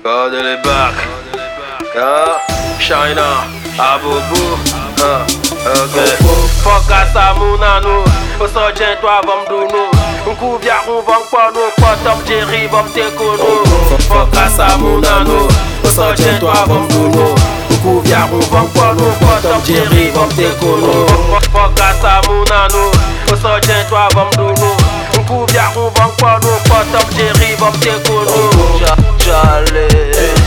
God de les bacs. China, Abobo. Ok. Foca sa mounano. Au sojen toi vam douno. Un coup via on vang porno. Top Jerry vam te kono. Foca sa mounano. Au sojen toi vam douno. Un coup via on vang porno. Top Jerry vam te kono. Foca sa mounano. Au sojen toi vam douno. Un coup via on vang porno. Top Jerry vam te kono. Charlie.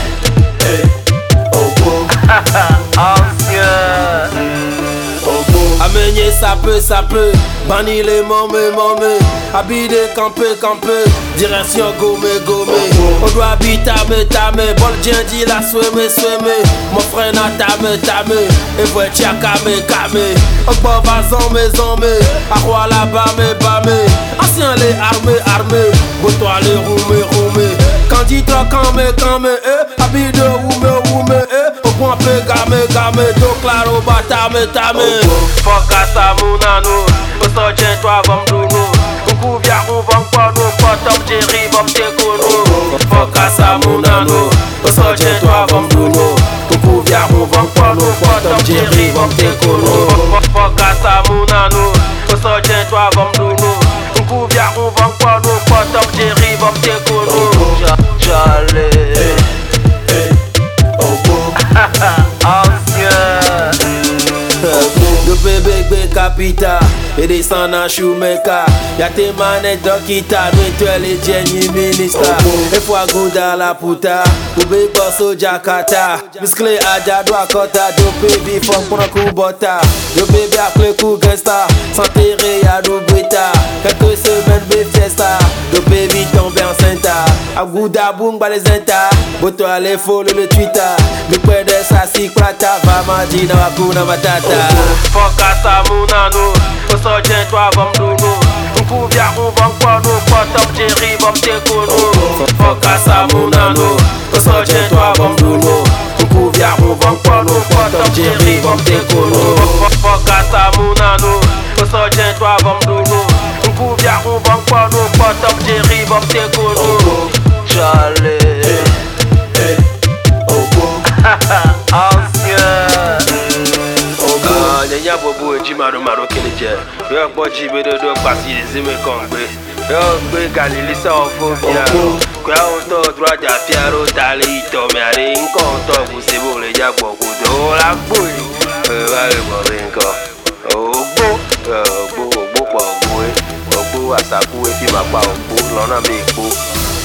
Amener ça peut, banni les moments, habiter, camper, direction gomme, on doit habiter, tame, bol djindi la sweme, mon frère n'a tame, et voit tia kame, on va vazon, à roi la bame, ancien les armés, botois les roumé, candidat kame, habite roume, on peut game, do claro batame, foca sa mounano, au sojen toi vam douno, un coup via on vang porno, top Jerry vam te kono, foca sa mounano, au sojen toi vam douno, un coup via on vang porno, top Jerry vam te kono, foca sa mounano, au sojen toi vam douno, un coup via on vang porno, top Jerry vam te kono, Charlie. Bébé capita et descend en Shoemaker. Y'a tes manettes d'Okita, nous toi les Jenny Minister. Et fois gouda la puta, bébé boss au Jakarta. Musclé à Jadwa Kota, do baby fuck pour un coup bota. Do bébé à clé coup gangsta, s'enterrer à Dubuita. Quelques semaines de fiesta, do baby tombé enceinte. A gouda boom ba les enta, boto les follow le Twitter. Me puede sa si plata, va maji na wakuna matata. Foca sa mounano, au sojen toi vam douno. Un coup via on vang porno, top Jerry vam te kono. Foca sa mounano, au sojen toi vam douno. Un coup via on vang porno, top Jerry vam te kono. Foca sa mounano, au sojen toi vam douno. Un coup via on vang porno, top Jerry vam te kono. Charlie. Y'a bobo et Jimaro Kenedje. Y'a pas Jibé de deux parties des aimés congrès. Y'a un Galilée sans phobia. Quoi on t'a droit à Fiaro Talito. Mais à l'inconto, vous c'est bon, les y'a beaucoup de la bouille. Allez, bon, oh, beau, à sa couille, et puis ma part au bout, l'on a mis beau.